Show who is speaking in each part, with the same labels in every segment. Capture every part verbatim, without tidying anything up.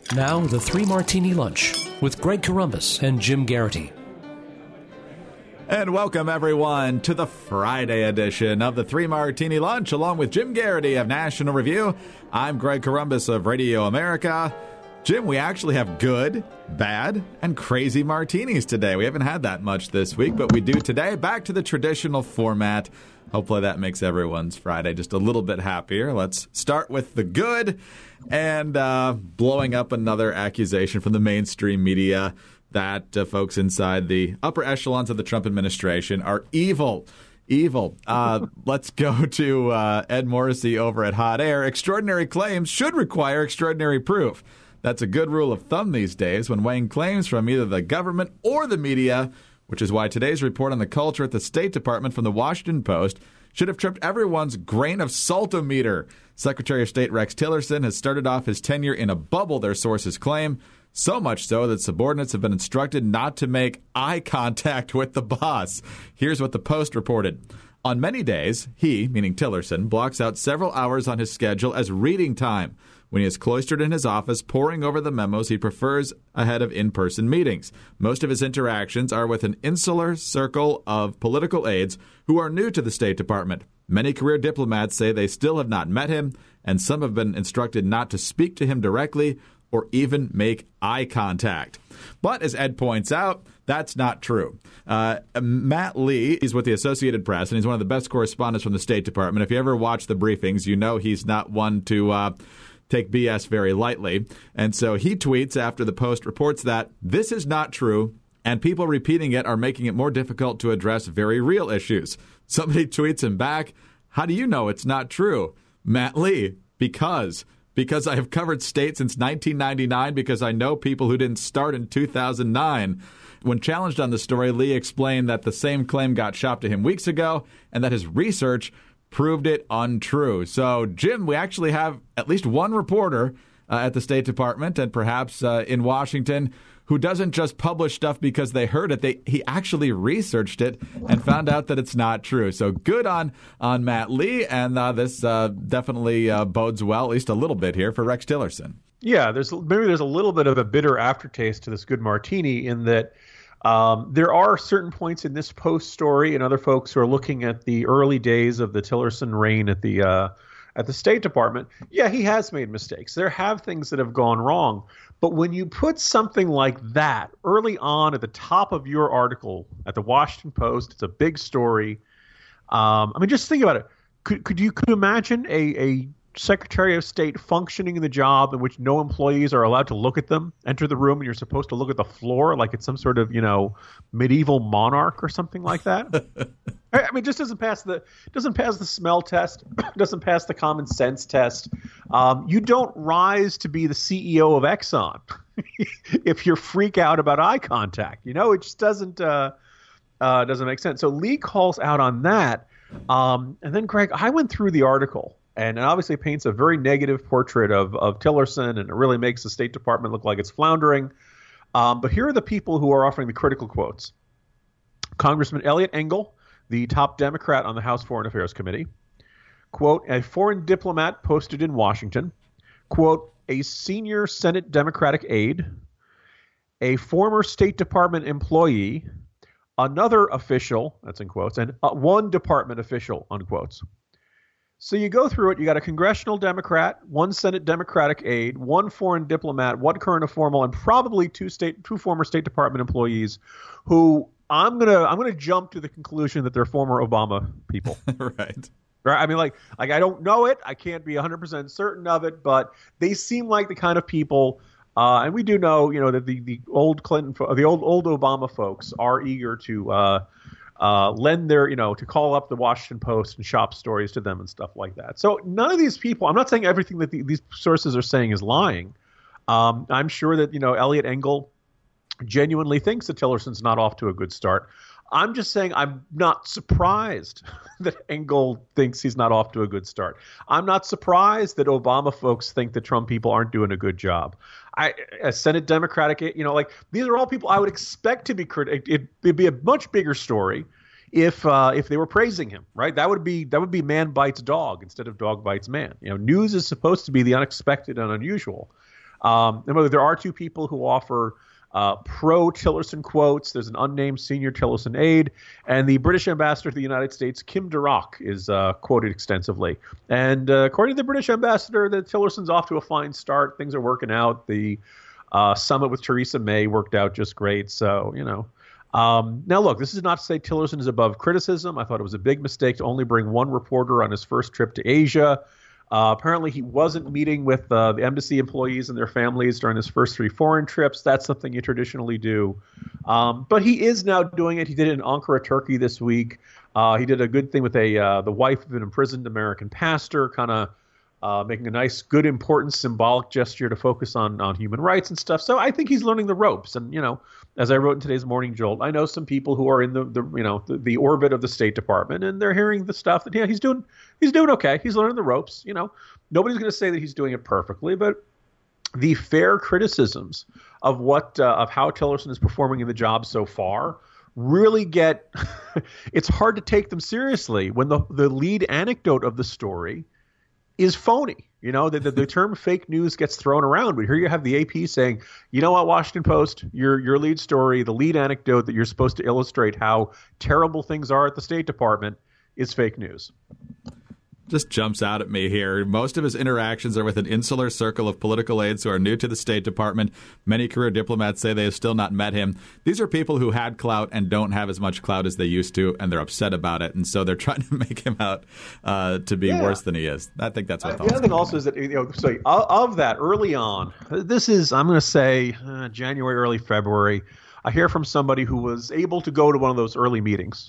Speaker 1: Now, the Three Martini Lunch with Greg Corombos and Jim Garrity.
Speaker 2: And welcome, everyone, to the Friday edition of the Three Martini Lunch, along with Jim Garrity of National Review. I'm Greg Corombos of Radio America. Jim, we actually have good, bad, and crazy martinis today. We haven't had that much this week, but we do today. Back to the traditional format. Hopefully that makes everyone's Friday just a little bit happier. Let's start with the good and uh, blowing up another accusation from the mainstream media that uh, folks inside the upper echelons of the Trump administration are evil. Evil. Uh, let's go to uh, Ed Morrissey over at Hot Air. Extraordinary claims should require extraordinary proof. That's a good rule of thumb these days when weighing claims from either the government or the media, which is why today's report on the culture at the State Department from the Washington Post should have tripped everyone's grain of saltometer. Secretary of State Rex Tillerson has started off his tenure in a bubble, their sources claim, so much so that subordinates have been instructed not to make eye contact with the boss. Here's what the Post reported. On many days, he, meaning Tillerson, blocks out several hours on his schedule as reading time when he is cloistered in his office, poring over the memos he prefers ahead of in-person meetings. Most of his interactions are with an insular circle of political aides who are new to the State Department. Many career diplomats say they still have not met him, and some have been instructed not to speak to him directly or even make eye contact. But as Ed points out, that's not true. Uh, Matt Lee, he's with the Associated Press, and he's one of the best correspondents from the State Department. If you ever watch the briefings, you know he's not one to uh, take B S very lightly. And so he tweets after the Post reports that this is not true, and people repeating it are making it more difficult to address very real issues. Somebody tweets him back, how do you know it's not true? Matt Lee, because... Because I have covered state since nineteen ninety-nine, because I know people who didn't start in two thousand nine. When challenged on the story, Lee explained that the same claim got shopped to him weeks ago and that his research proved it untrue. So, Jim, we actually have at least one reporter uh, at the State Department and perhaps uh, in Washington who doesn't just publish stuff because they heard it. They, he actually researched it and found out that it's not true. So good on on Matt Lee, and uh, this uh, definitely uh, bodes well, at least a little bit here, for Rex Tillerson.
Speaker 3: Yeah, there's maybe there's a little bit of a bitter aftertaste to this good martini in that um, there are certain points in this Post story and other folks who are looking at the early days of the Tillerson reign at the uh, at the State Department. Yeah, he has made mistakes. There have things that have gone wrong. But when you put something like that early on at the top of your article at the Washington Post, it's a big story. Um, I mean, just think about it. Could could you could you imagine a, a Secretary of State functioning in the job in which no employees are allowed to look at them, enter the room, and you're supposed to look at the floor like it's some sort of, you know, medieval monarch or something like that? I mean, it just doesn't pass the doesn't pass the smell test, doesn't pass the common sense test. Um, you don't rise to be the C E O of Exxon if you freak out about eye contact. You know, it just doesn't uh, uh, doesn't make sense. So Lee calls out on that, um, and then Greg, I went through the article, and it obviously paints a very negative portrait of of Tillerson, and it really makes the State Department look like it's floundering. Um, but here are the people who are offering the critical quotes: Congressman Eliot Engel, the top Democrat on the House Foreign Affairs Committee. Quote, a foreign diplomat posted in Washington. Quote, a senior Senate Democratic aide. A former State Department employee. Another official, that's in quotes, and uh, one department official, unquotes. So you go through it. You got a congressional Democrat, one Senate Democratic aide, one foreign diplomat, one current or formal, and probably two state, two former State Department employees who I'm gonna I'm gonna jump to the conclusion that they're former Obama people.
Speaker 2: Right.
Speaker 3: Right. I mean, like, like I don't know it. I can't be one hundred percent certain of it, but they seem like the kind of people. Uh, and we do know, you know, that the, the old Clinton, the old old Obama folks are eager to uh, uh, lend their, you know, to call up the Washington Post and shop stories to them and stuff like that. So none of these people. I'm not saying everything that the, these sources are saying is lying. Um, I'm sure that, you know, Eliot Engel genuinely thinks that Tillerson's not off to a good start. I'm just saying I'm not surprised that Engel thinks he's not off to a good start. I'm not surprised that Obama folks think that Trump people aren't doing a good job. I, a Senate Democratic, you know, like these are all people I would expect to be critical. It, it'd be a much bigger story if uh, if they were praising him, right? That would be that would be man bites dog instead of dog bites man. You know, news is supposed to be the unexpected and unusual. Um, and there are two people who offer uh, pro-Tillerson quotes. There's an unnamed senior Tillerson aide, and the British ambassador to the United States, Kim Durock, is uh, quoted extensively. And uh, according to the British ambassador, that Tillerson's off to a fine start. Things are working out. The uh, summit with Theresa May worked out just great. So, you know. Um, now, look, this is not to say Tillerson is above criticism. I thought it was a big mistake to only bring one reporter on his first trip to Asia. Uh, apparently, he wasn't meeting with uh, the embassy employees and their families during his first three foreign trips. That's something you traditionally do. Um, but he is now doing it. He did it in Ankara, Turkey this week. Uh, he did a good thing with a uh, the wife of an imprisoned American pastor, kind of uh, making a nice, good, important, symbolic gesture to focus on on human rights and stuff. So I think he's learning the ropes. And, you know, as I wrote in today's Morning Jolt, I know some people who are in the, the you know the, the orbit of the State Department, and they're hearing the stuff that yeah he's doing he's doing okay. He's learning the ropes. You know, nobody's going to say that he's doing it perfectly, but the fair criticisms of what uh, of how Tillerson is performing in the job so far really get it's hard to take them seriously when the the lead anecdote of the story is phony. You know, the, the, the term fake news gets thrown around, but here you have the A P saying, you know what, Washington Post, your your lead story, the lead anecdote that you're supposed to illustrate how terrible things are at the State Department is fake news.
Speaker 2: Just jumps out at me here. Most of his interactions are with an insular circle of political aides who are new to the State Department. Many career diplomats say they have still not met him. These are people who had clout and don't have as much clout as they used to, and they're upset about it. And so they're trying to make him out uh, to be yeah. worse than he is. I think that's what.
Speaker 3: Uh, the other thing also is that, you know, so of that early on, this is, I'm going to say uh, January, early February, I hear from somebody who was able to go to one of those early meetings.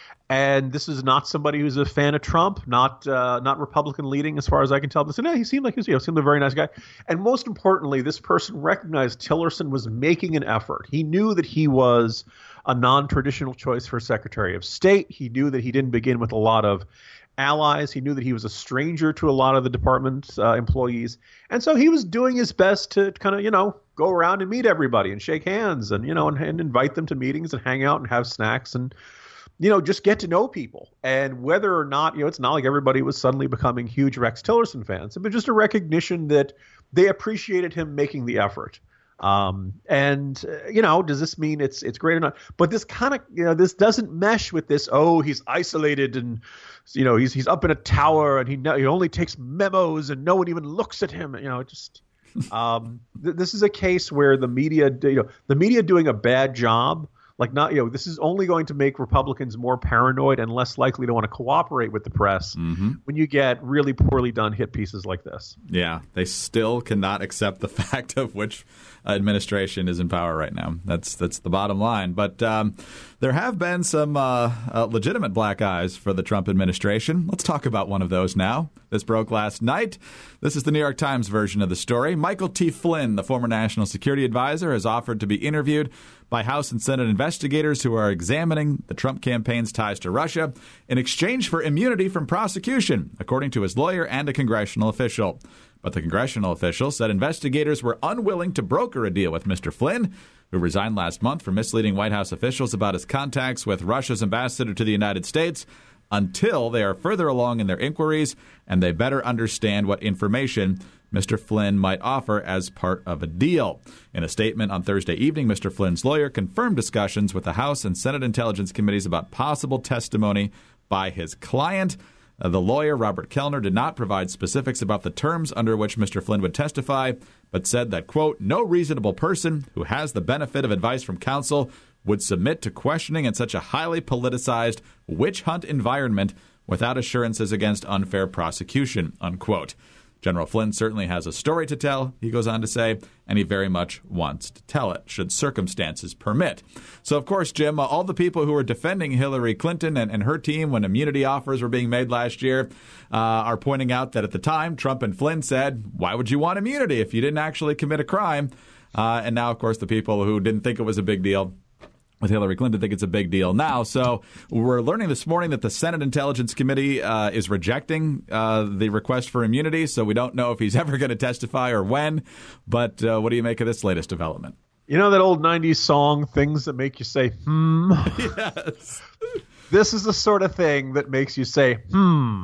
Speaker 3: And this is not somebody who's a fan of Trump, not uh, not Republican leading, as far as I can tell. But so, no, he seemed like he was, you know, seemed like a very nice guy. And most importantly, this person recognized Tillerson was making an effort. He knew that he was a non-traditional choice for Secretary of State. He knew that he didn't begin with a lot of allies. He knew that he was a stranger to a lot of the department's uh, employees. And so he was doing his best to kind of, you know, go around and meet everybody and shake hands and, you know, and, and invite them to meetings and hang out and have snacks and, you know, just get to know people. And whether or not, you know, it's not like everybody was suddenly becoming huge Rex Tillerson fans, but just a recognition that they appreciated him making the effort. Um, and, uh, you know, does this mean it's it's great or not? But this kind of, you know, this doesn't mesh with this, oh, he's isolated and, you know, he's he's up in a tower and he, he only takes memos and no one even looks at him. You know, just um, th- this is a case where the media, you know, the media doing a bad job. Like, not, you know, this is only going to make Republicans more paranoid and less likely to want to cooperate with the press mm-hmm. when you get really poorly done hit pieces like this.
Speaker 2: Yeah, they still cannot accept the fact of which administration is in power right now. That's that's the bottom line. But um, there have been some uh, uh, legitimate black eyes for the Trump administration. Let's talk about one of those now. This broke last night. This is the New York Times version of the story. Michael T. Flynn, the former national security advisor, has offered to be interviewed by House and Senate investigators who are examining the Trump campaign's ties to Russia in exchange for immunity from prosecution, according to his lawyer and a congressional official. But the congressional official said investigators were unwilling to broker a deal with Mister Flynn, who resigned last month for misleading White House officials about his contacts with Russia's ambassador to the United States, until they are further along in their inquiries and they better understand what information Mister Flynn might offer as part of a deal. In a statement on Thursday evening, Mister Flynn's lawyer confirmed discussions with the House and Senate Intelligence Committees about possible testimony by his client. Uh, the lawyer, Robert Kellner, did not provide specifics about the terms under which Mister Flynn would testify, but said that, quote, no reasonable person who has the benefit of advice from counsel would submit to questioning in such a highly politicized witch hunt environment without assurances against unfair prosecution, unquote. General Flynn certainly has a story to tell, he goes on to say, and he very much wants to tell it, should circumstances permit. So, of course, Jim, uh, all the people who were defending Hillary Clinton and, and her team when immunity offers were being made last year uh, are pointing out that at the time, Trump and Flynn said, why would you want immunity if you didn't actually commit a crime? Uh, and now, of course, the people who didn't think it was a big deal with Hillary Clinton think it's a big deal now. So we're learning this morning that the Senate Intelligence Committee uh, is rejecting uh, the request for immunity. So we don't know if he's ever going to testify or when. But uh, what do you make of this latest development?
Speaker 3: You know that old nineties song, Things That Make You Say, hmm?
Speaker 2: Yes.
Speaker 3: This is the sort of thing that makes you say, hmm.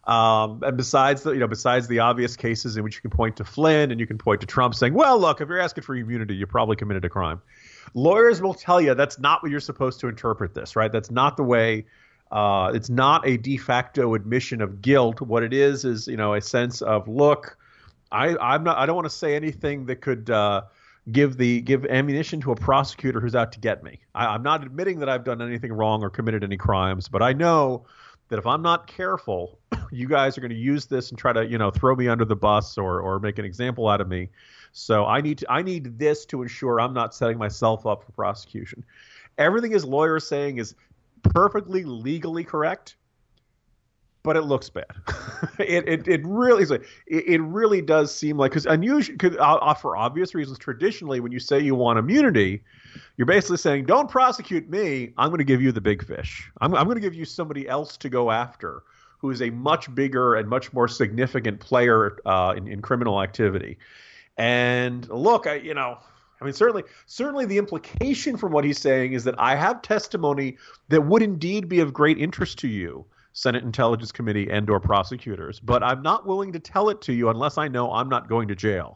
Speaker 3: Um, and besides the, you know, besides the obvious cases in which you can point to Flynn and you can point to Trump saying, well, look, if you're asking for immunity, you probably committed a crime. Lawyers will tell you that's not what you're supposed to interpret this, right? That's not the way. Uh, it's not a de facto admission of guilt. What it is is, you know, a sense of, look, I, I'm not. I don't want to say anything that could uh, give the give ammunition to a prosecutor who's out to get me. I, I'm not admitting that I've done anything wrong or committed any crimes, but I know that if I'm not careful, you guys are going to use this and try to, you know, throw me under the bus or or make an example out of me. So I need to I need this to ensure I'm not setting myself up for prosecution. Everything his lawyer is saying is perfectly legally correct, but it looks bad. it, it it really is. Like, it, it really does seem like, because unusual, cause, uh, for obvious reasons, traditionally when you say you want immunity, you're basically saying, don't prosecute me. I'm going to give you the big fish. I'm, I'm going to give you somebody else to go after who is a much bigger and much more significant player uh, in, in criminal activity. And look, I, you know, I mean, certainly, certainly the implication from what he's saying is that I have testimony that would indeed be of great interest to you, Senate Intelligence Committee and or prosecutors, but I'm not willing to tell it to you unless I know I'm not going to jail.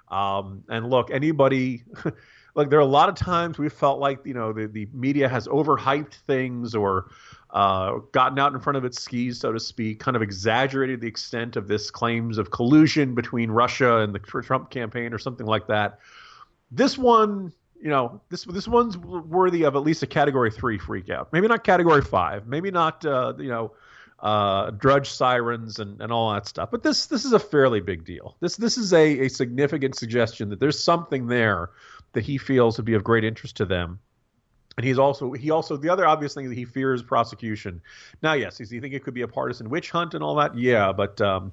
Speaker 3: Um, and look, anybody, look, there are a lot of times we felt like, you know, the, the media has overhyped things or uh, gotten out in front of its skis, so to speak, kind of exaggerated the extent of this claims of collusion between Russia and the Trump campaign or something like that. This one, you know, this this one's worthy of at least a category three freak out. Maybe not category five. Maybe not, uh, you know, uh, drudge sirens and, and all that stuff. But this this is a fairly big deal. This this is a, a significant suggestion that there's something there that he feels would be of great interest to them. And he's also he also the other obvious thing that he fears prosecution. Now, yes, does he think it could be a partisan witch hunt and all that? Yeah, but um,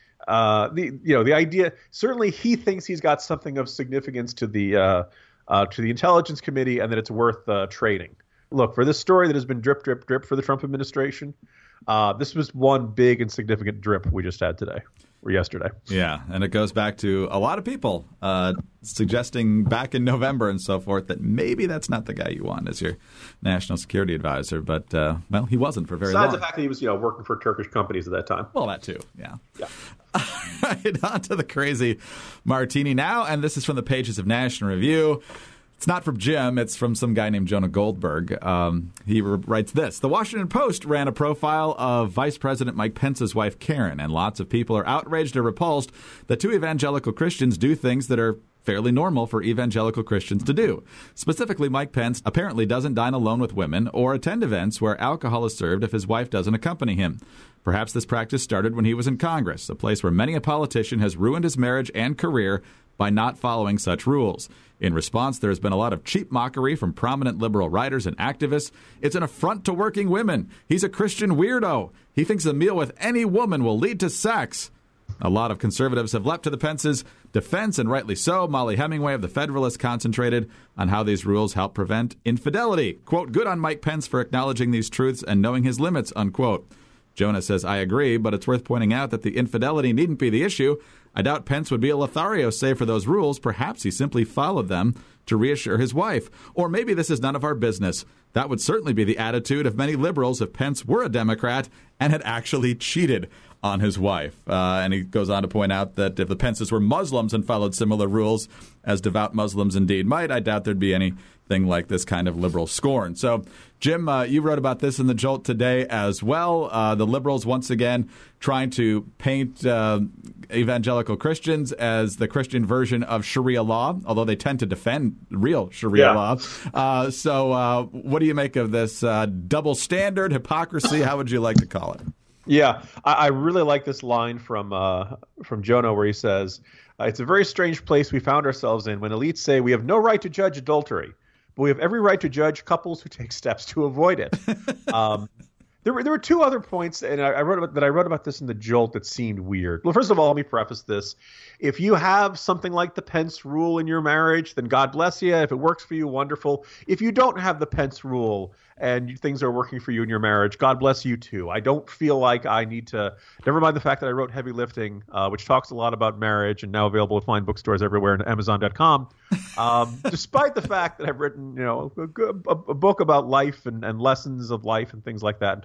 Speaker 3: uh, the you know the idea certainly he thinks he's got something of significance to the uh, uh, to the Intelligence Committee and that it's worth uh, trading. Look, for this story that has been drip, drip, drip for the Trump administration, uh, this was one big and significant drip we just had today. Or yesterday.
Speaker 2: Yeah, and it goes back to a lot of people uh, suggesting back in November and so forth that maybe that's not the guy you want as your national security advisor. But, uh, well, he wasn't for very
Speaker 3: Besides
Speaker 2: long.
Speaker 3: Besides the fact that he was, you know, working for Turkish companies at that time.
Speaker 2: Well, that too, yeah.
Speaker 3: Yeah.
Speaker 2: All right, on to the crazy martini now, and this is from the pages of National Review. It's not from Jim. It's from some guy named Jonah Goldberg. Um, he re- writes this. The Washington Post ran a profile of Vice President Mike Pence's wife, Karen, and lots of people are outraged or repulsed that two evangelical Christians do things that are fairly normal for evangelical Christians to do. Specifically, Mike Pence apparently doesn't dine alone with women or attend events where alcohol is served if his wife doesn't accompany him. Perhaps this practice started when he was in Congress, a place where many a politician has ruined his marriage and career by not following such rules. In response, there has been a lot of cheap mockery from prominent liberal writers and activists. It's an affront to working women. He's a Christian weirdo. He thinks a meal with any woman will lead to sex. A lot of conservatives have leapt to the Pence's defense, and rightly so. Molly Hemingway of The Federalist concentrated on how these rules help prevent infidelity. Quote, good on Mike Pence for acknowledging these truths and knowing his limits, unquote. Jonah says, I agree, but it's worth pointing out that the infidelity needn't be the issue. I doubt Pence would be a Lothario save for those rules. Perhaps he simply followed them to reassure his wife. Or maybe this is none of our business. That would certainly be the attitude of many liberals if Pence were a Democrat and had actually cheated on his wife. Uh, and he goes on to point out that if the Pences were Muslims and followed similar rules, as devout Muslims indeed might, I doubt there'd be anything like this kind of liberal scorn. So, Jim, uh, you wrote about this in the Jolt today as well. Uh, the liberals, once again, trying to paint uh, evangelical Christians as the Christian version of Sharia law, although they tend to defend real Sharia
Speaker 3: yeah.
Speaker 2: law. Uh, so uh, what do you make of this uh, double standard, hypocrisy? How would you like to call it?
Speaker 3: Yeah, I, I really like this line from uh, from Jonah where he says, uh, it's a very strange place we found ourselves in when elites say we have no right to judge adultery, but we have every right to judge couples who take steps to avoid it. um, there were there were two other points, and I, I wrote about, that I wrote about this in the Jolt that seemed weird. Well, first of all, let me preface this. If you have something like the Pence rule in your marriage, then God bless you. If it works for you, wonderful. If you don't have the Pence rule and things are working for you in your marriage, God bless you too. I don't feel like I need to, never mind the fact that I wrote Heavy Lifting, uh, which talks a lot about marriage and now available at fine bookstores everywhere and Amazon dot com. Um, despite the fact that I've written, you know, a, a, a book about life and, and lessons of life and things like that and talk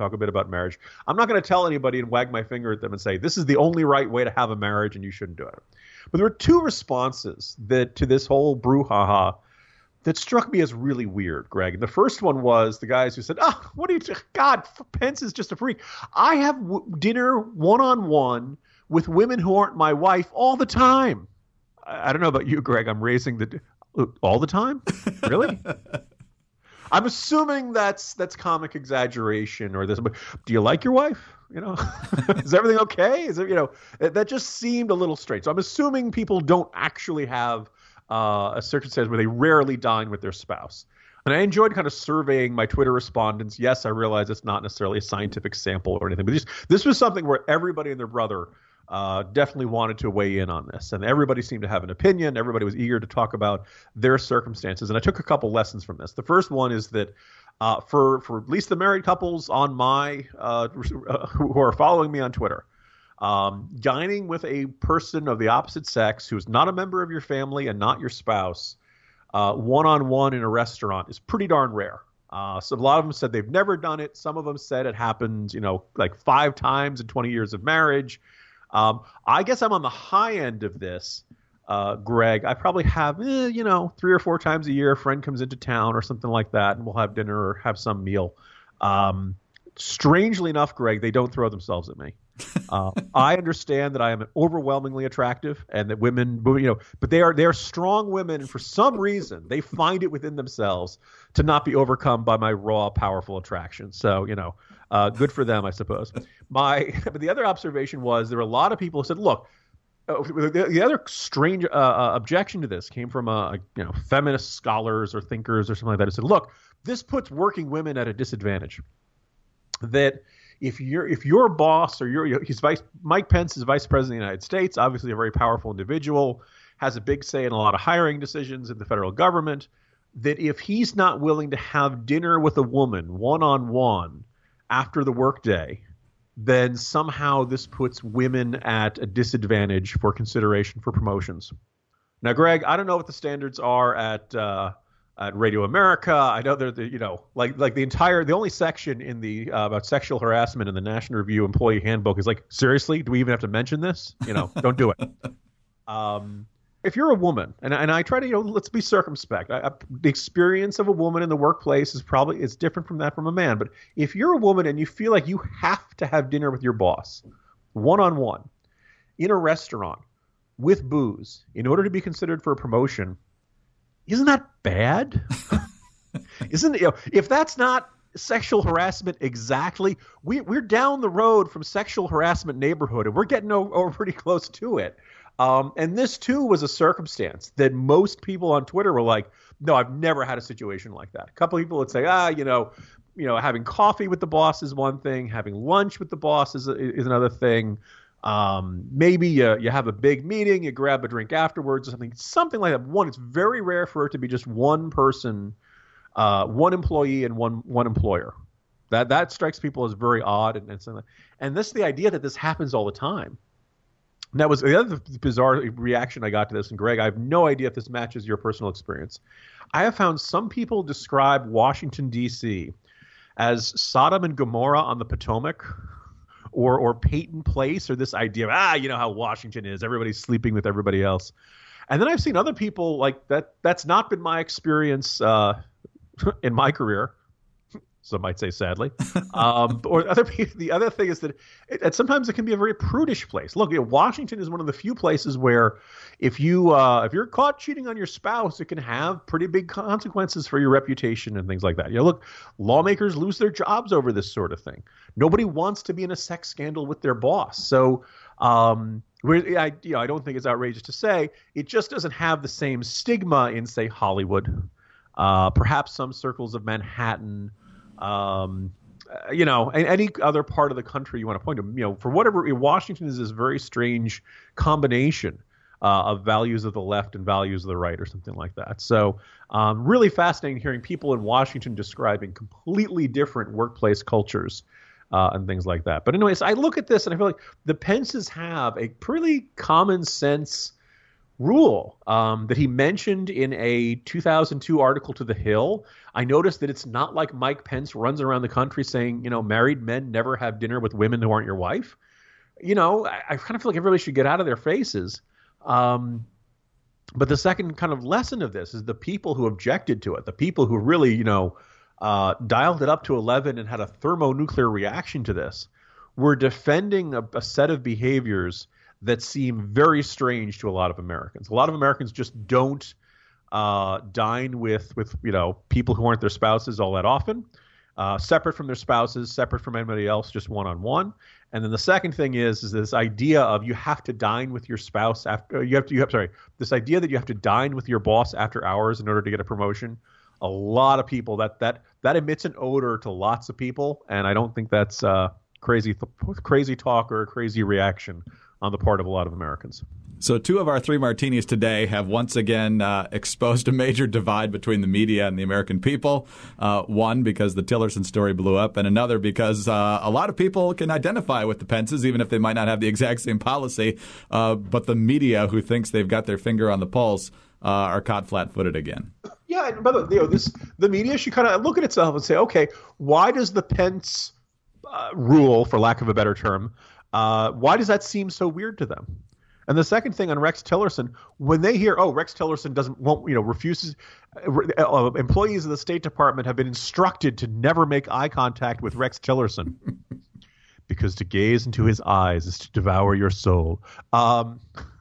Speaker 3: talk a bit about marriage. I'm not going to tell anybody and wag my finger at them and say, this is the only right way to have a marriage and you shouldn't do it. But there were two responses that to this whole brouhaha that struck me as really weird, Greg. And the first one was the guys who said, oh, what are you, t- God, Pence is just a freak. I have w- dinner one-on-one with women who aren't my wife all the time. I, I don't know about you, Greg. I'm raising the, all the time? Really? I'm assuming that's that's comic exaggeration or this. Do you like your wife? You know, is everything okay? Is it, you know, that just seemed a little strange. So I'm assuming people don't actually have uh, a circumstance where they rarely dine with their spouse. And I enjoyed kind of surveying my Twitter respondents. Yes, I realize it's not necessarily a scientific sample or anything, but this, this was something where everybody and their brother uh, definitely wanted to weigh in on this. And everybody seemed to have an opinion. Everybody was eager to talk about their circumstances. And I took a couple lessons from this. The first one is that uh, for, for at least the married couples on my uh, who are following me on Twitter, um, dining with a person of the opposite sex who is not a member of your family and not your spouse uh, one-on-one in a restaurant is pretty darn rare. Uh, so a lot of them said they've never done it. Some of them said it happened, you know, like five times in twenty years of marriage. Um, I guess I'm on the high end of this, uh, Greg. I probably have, eh, you know, three or four times a year, a friend comes into town or something like that, and we'll have dinner or have some meal. Um, strangely enough, Greg, they don't throw themselves at me. Uh, I understand that I am overwhelmingly attractive and that women, you know, but they are they are strong women, and for some reason they find it within themselves to not be overcome by my raw, powerful attraction. So, you know, uh, good for them, I suppose. My, but the other observation was there were a lot of people who said, look, uh, the, the other strange uh, uh, objection to this came from uh, you know, feminist scholars or thinkers or something like that who said, look, this puts working women at a disadvantage. That if you're if your boss or your he's vice Mike Pence is vice president of the United States, obviously a very powerful individual, has a big say in a lot of hiring decisions in the federal government, that if he's not willing to have dinner with a woman one-on-one after the workday, then somehow this puts women at a disadvantage for consideration for promotions. Now, Greg, I don't know what the standards are at uh, at Radio America. I know they're the, you know, like like the entire the only section in the uh, about sexual harassment in the National Review Employee Handbook is like, seriously, do we even have to mention this? You know, don't do it. Um, if you're a woman, and and I try to, you know, let's be circumspect. I, I, the experience of a woman in the workplace is probably is different from that from a man. But if you're a woman and you feel like you have to have dinner with your boss, one on one, in a restaurant with booze in order to be considered for a promotion, isn't that bad? Isn't it, you know, if that's not sexual harassment exactly, we, we're down the road from sexual harassment neighborhood, and we're getting over, over pretty close to it. Um, and this, too, was a circumstance that most people on Twitter were like, no, I've never had a situation like that. A couple of people would say, ah, you know, you know, having coffee with the boss is one thing. Having lunch with the boss is, is another thing. Um, maybe you, you have a big meeting, you grab a drink afterwards or something, something like that. One, it's very rare for it to be just one person, uh, one employee and one one employer. That that strikes people as very odd. And, and, something. And this is the idea that this happens all the time. And that was the other bizarre reaction I got to this. And Greg, I have no idea if this matches your personal experience. I have found some people describe Washington, D C as Sodom and Gomorrah on the Potomac, or or Peyton Place, or this idea of, ah, you know how Washington is, everybody's sleeping with everybody else. And then I've seen other people like that. That's not been my experience uh, in my career. Some might say sadly. Um, or other people, the other thing is that it, it, sometimes it can be a very prudish place. Look, you know, Washington is one of the few places where if you uh, if you're caught cheating on your spouse, it can have pretty big consequences for your reputation and things like that. You know, look, lawmakers lose their jobs over this sort of thing. Nobody wants to be in a sex scandal with their boss. So um, I, you know, I don't think it's outrageous to say it just doesn't have the same stigma in, say, Hollywood, uh, perhaps some circles of Manhattan. Um, uh, you know, any other part of the country you want to point to, you know, for whatever, Washington is this very strange combination uh, of values of the left and values of the right or something like that. So um, really fascinating hearing people in Washington describing completely different workplace cultures uh, and things like that. But anyways, I look at this and I feel like the Pences have a pretty common sense rule um, that he mentioned in a two thousand two article to The Hill. I noticed that it's not like Mike Pence runs around the country saying, you know, married men never have dinner with women who aren't your wife. You know, I, I kind of feel like everybody should get out of their faces. Um, but the second kind of lesson of this is the people who objected to it, the people who really, you know, uh, dialed it up to eleven and had a thermonuclear reaction to this, were defending a, a set of behaviors that seem very strange to a lot of Americans. A lot of Americans just don't uh, dine with, with you know, people who aren't their spouses all that often, uh, separate from their spouses, separate from anybody else, just one-on-one. And then the second thing is, is this idea of you have to dine with your spouse after you have to, you have, sorry, this idea that you have to dine with your boss after hours in order to get a promotion. A lot of people, that, that, that emits an odor to lots of people. And I don't think that's uh, crazy, crazy talk or a crazy reaction on the part of a lot of Americans.
Speaker 2: So two of our three martinis today have once again uh, exposed a major divide between the media and the American people. Uh, one, because the Tillerson story blew up, and another because uh, a lot of people can identify with the Pences, even if they might not have the exact same policy. Uh, but the media, who thinks they've got their finger on the pulse, uh, are caught flat-footed again. Yeah,
Speaker 3: and by the way, you know, this the media should kind of look at itself and say, okay, why does the Pence uh, rule, for lack of a better term, uh, why does that seem so weird to them? And the second thing on Rex Tillerson, when they hear, oh, Rex Tillerson doesn't, won't, you know, refuses, uh, employees of the State Department have been instructed to never make eye contact with Rex Tillerson because to gaze into his eyes is to devour your soul. Um,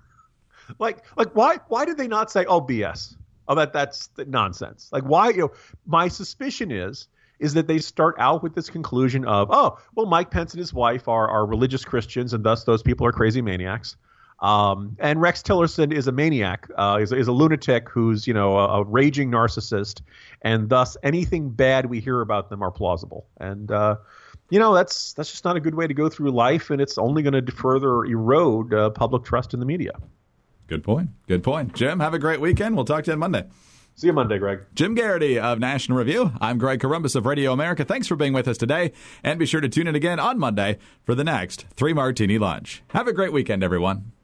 Speaker 3: like, like why, why did they not say, oh, B S? Oh, that that's nonsense. Like, why? You know, my suspicion is. is that they start out with this conclusion of, oh, well, Mike Pence and his wife are, are religious Christians, and thus those people are crazy maniacs. Um, and Rex Tillerson is a maniac, uh, is, is a lunatic who's, you know, a, a raging narcissist, and thus anything bad we hear about them are plausible. And, uh, you know, that's that's just not a good way to go through life, and it's only going to further erode uh, public trust in the media.
Speaker 2: Good point. Good point. Jim, have a great weekend. We'll talk to you on Monday.
Speaker 3: See you Monday, Greg.
Speaker 2: Jim Garrity of National Review. I'm Greg Corombos of Radio America. Thanks for being with us today, and be sure to tune in again on Monday for the next Three Martini Lunch. Have a great weekend, everyone.